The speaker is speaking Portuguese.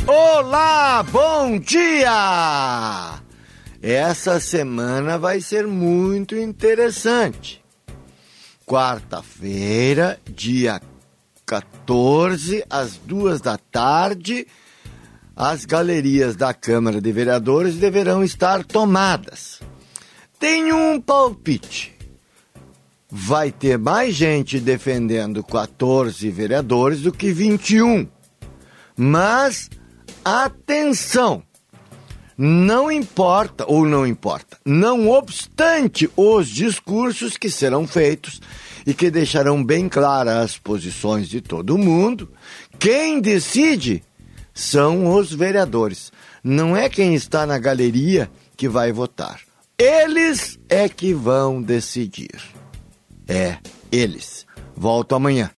Olá, bom dia! Essa semana vai ser muito interessante. Quarta-feira, dia 14, às 14h, as galerias da Câmara de Vereadores deverão estar tomadas. Tenho um palpite. Vai ter mais gente defendendo 14 vereadores do que 21. Mas, atenção! Não importa, não obstante os discursos que serão feitos e que deixarão bem claras as posições de todo mundo, quem decide são os vereadores. Não é quem está na galeria que vai votar. Eles é que vão decidir. Eles. Volto amanhã.